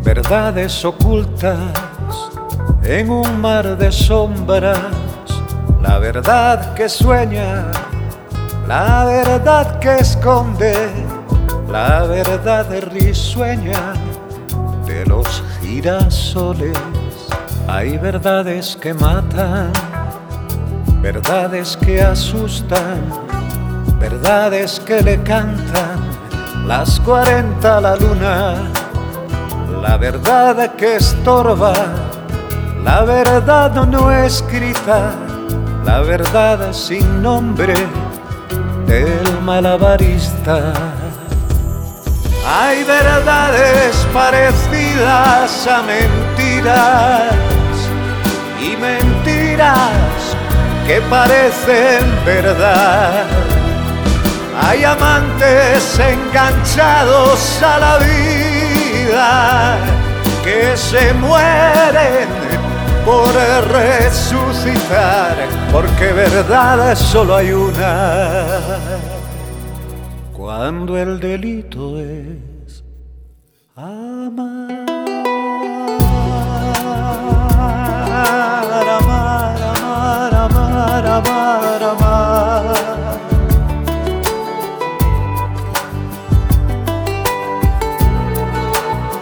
verdades ocultas en un mar de sombras, la verdad que sueña, la verdad que esconde, la verdad risueña de los girasoles. Hay verdades que matan, verdades que asustan, verdades que le cantan las 40 a la luna, la verdad que estorba, la verdad no escrita, la verdad sin nombre del malabarista. Hay verdades parecidas a mentiras y mentiras que parecen verdad. Hay amantes enganchados a la vida que se mueren por resucitar, porque verdad solo hay una. Cuando el delito es amar, amar, amar, amar, amar, amar, amar.